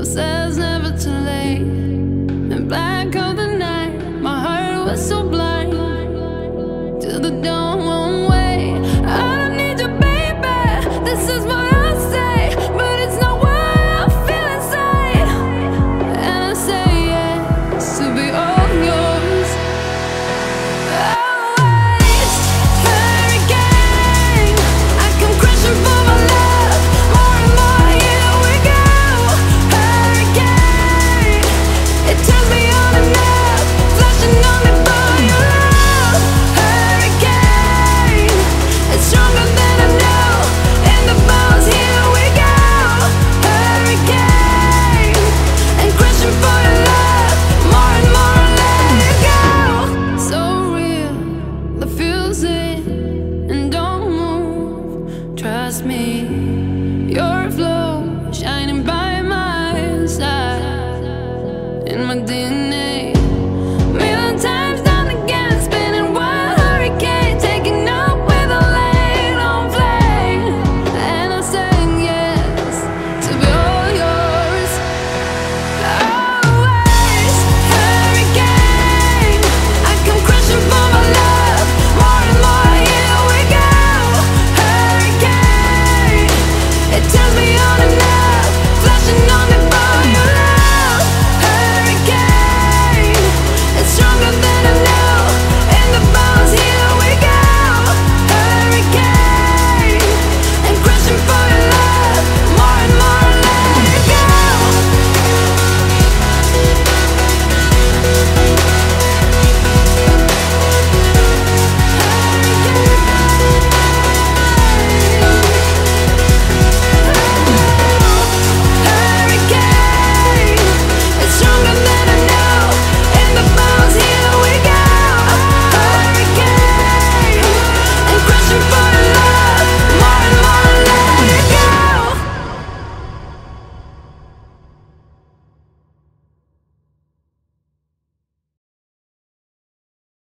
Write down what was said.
Love says never too late. In black of the night, my heart was so blind. Till the dawn won't wait. I don't need you, baby. This is what I say, but it's not what I feel inside. And I say yes to be all yours. Always hurricane. I come crashing for my love. More and more, here we go. Hurricane. It turns me on and up, flashing on me for your love. Hurricane. It's stronger than I know. In the bones, here we go. Hurricane. And crashing for your love. More and more, let it go. So real, the feels it, and don't move. Trust me, you're